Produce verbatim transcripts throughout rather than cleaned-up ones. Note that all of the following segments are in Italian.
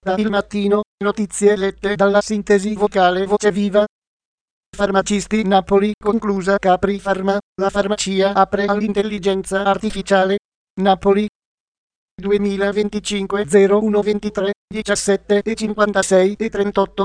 Da Il Mattino, notizie lette dalla sintesi vocale Voce Viva. Farmacisti Napoli conclusa Capri Pharma, la farmacia apre all'intelligenza artificiale. Napoli duemilaventicinque zero uno ventitré diciassette e cinquantasei e trentotto.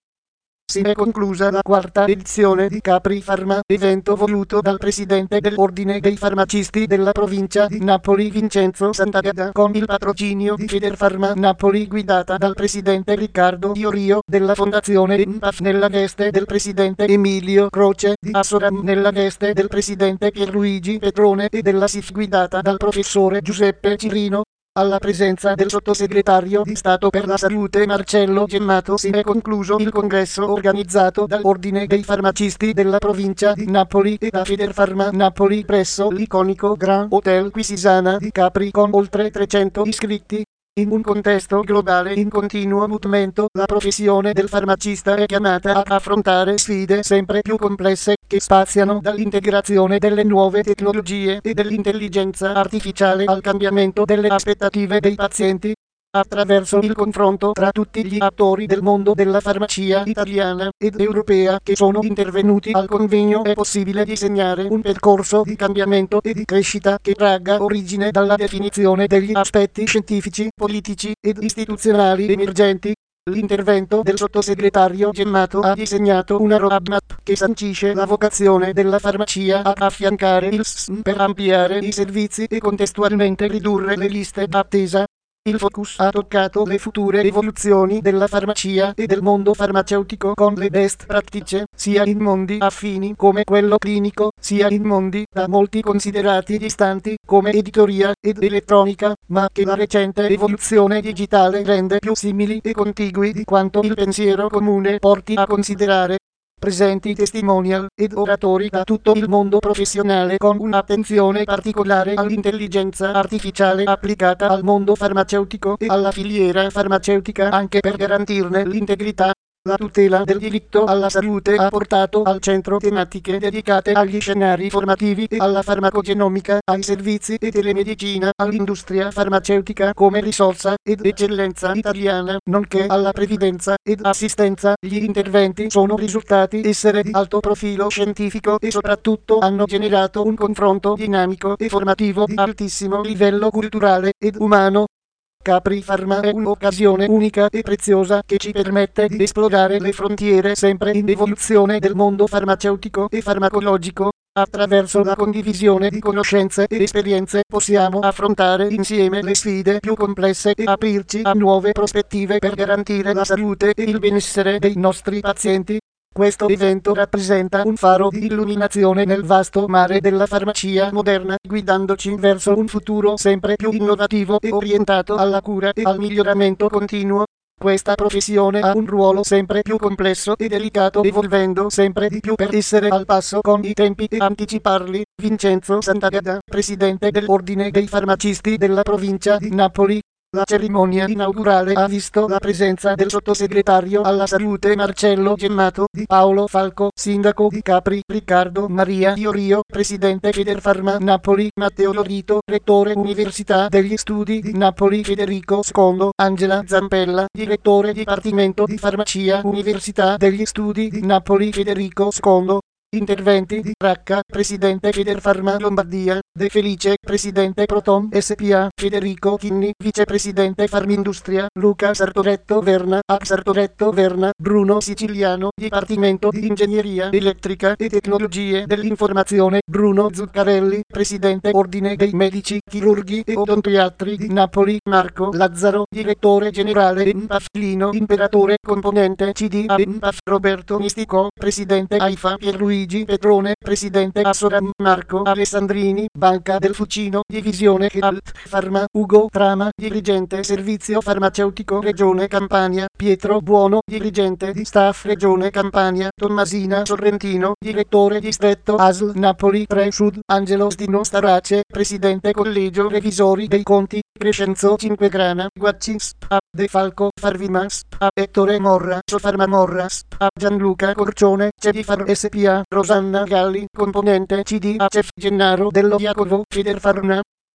Si è conclusa la quarta edizione di Capri Pharma, evento voluto dal presidente dell'Ordine dei Farmacisti della provincia di Napoli Vincenzo Santagata con il patrocinio di Federfarma Napoli guidata dal presidente Riccardo Iorio della Fondazione E M P A F nella veste del presidente Emilio Croce di Assoram nella veste del presidente Pierluigi Petrone e della S I F guidata dal professore Giuseppe Cirino. Alla presenza del sottosegretario di Stato per la Salute Marcello Gemmato si è concluso il congresso organizzato dall'Ordine dei Farmacisti della provincia di Napoli e da Federfarma Napoli presso l'iconico Grand Hotel Quisisana di Capri con oltre trecento iscritti. In un contesto globale in continuo mutamento, la professione del farmacista è chiamata ad affrontare sfide sempre più complesse che spaziano dall'integrazione delle nuove tecnologie e dell'intelligenza artificiale al cambiamento delle aspettative dei pazienti. Attraverso il confronto tra tutti gli attori del mondo della farmacia italiana ed europea che sono intervenuti al convegno è possibile disegnare un percorso di cambiamento e di crescita che tragga origine dalla definizione degli aspetti scientifici, politici ed istituzionali emergenti. L'intervento del sottosegretario Gemmato ha disegnato una roadmap che sancisce la vocazione della farmacia ad affiancare il S S M per ampliare i servizi e contestualmente ridurre le liste d'attesa. Il focus ha toccato le future evoluzioni della farmacia e del mondo farmaceutico con le best practice, sia in mondi affini come quello clinico, sia in mondi da molti considerati distanti come editoria ed elettronica, ma che la recente evoluzione digitale rende più simili e contigui di quanto il pensiero comune porti a considerare. Presenti testimonial ed oratori da tutto il mondo professionale con un'attenzione particolare all'intelligenza artificiale applicata al mondo farmaceutico e alla filiera farmaceutica anche per garantirne l'integrità. La tutela del diritto alla salute ha portato al centro tematiche dedicate agli scenari formativi e alla farmacogenomica, ai servizi e telemedicina, all'industria farmaceutica come risorsa ed eccellenza italiana, nonché alla previdenza ed assistenza. Gli interventi sono risultati essere di alto profilo scientifico e soprattutto hanno generato un confronto dinamico e formativo di altissimo livello culturale ed umano. Capri Pharma è un'occasione unica e preziosa che ci permette di esplorare le frontiere sempre in evoluzione del mondo farmaceutico e farmacologico. Attraverso la condivisione di conoscenze ed esperienze possiamo affrontare insieme le sfide più complesse e aprirci a nuove prospettive per garantire la salute e il benessere dei nostri pazienti. Questo evento rappresenta un faro di illuminazione nel vasto mare della farmacia moderna, guidandoci verso un futuro sempre più innovativo e orientato alla cura e al miglioramento continuo. Questa professione ha un ruolo sempre più complesso e delicato, evolvendo sempre di più per essere al passo con i tempi e anticiparli. Vincenzo Santagata, presidente dell'Ordine dei Farmacisti della provincia di Napoli. La cerimonia inaugurale ha visto la presenza del sottosegretario alla salute Marcello Gemmato, di Paolo Falco, sindaco di Capri, Riccardo Maria Iorio, presidente Federfarma Napoli, Matteo Lorito, rettore Università degli Studi di Napoli Federico secondo, Angela Zampella, direttore Dipartimento di Farmacia Università degli Studi di Napoli Federico secondo. Interventi di Racca, presidente Federfarma Lombardia, De Felice, presidente Proton S P A, Federico Chinni, vicepresidente Farmindustria, Luca Sartoretto Verna, A Sartoretto Verna, Bruno Siciliano, Dipartimento di Ingegneria Elettrica e Tecnologie dell'Informazione, Bruno Zuccarelli, presidente Ordine dei Medici, Chirurghi e Odontoiatri di Napoli, Marco Lazzaro, direttore generale E M P A F, Lino Imperatore, componente C D A E M P A F, Roberto Mistico, presidente AIFA, Pierluigi Petrone, presidente Assoram, Marco Alessandrini, Banca del Fucino, divisione Alt Pharma, Ugo Trama, dirigente servizio farmaceutico Regione Campania, Pietro Buono, dirigente di staff Regione Campania, Tommasina Sorrentino, direttore distretto A S L Napoli tre Sud, Angelo Stino Starace, presidente collegio revisori dei conti, Crescenzo Cinquegrana, Guacci S P A, De Falco Farvima S P A, Ettore Morra, Sofarma Morra S P A, Gianluca Corcione, Cedifar S P A, Rosanna Galli, componente C D A C E F, Gennaro Dello Iacovo, Federfarma.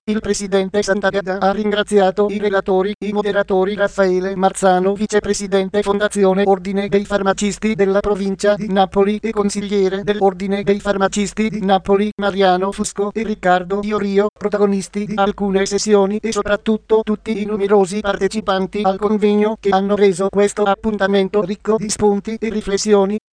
Il presidente Santagata ha ringraziato i relatori, i moderatori Raffaele Marzano, vicepresidente Fondazione Ordine dei Farmacisti della provincia di Napoli e consigliere dell'Ordine dei Farmacisti di Napoli Mariano Fusco e Riccardo Iorio, protagonisti di alcune sessioni, e soprattutto tutti i numerosi partecipanti al convegno che hanno reso questo appuntamento ricco di spunti e riflessioni.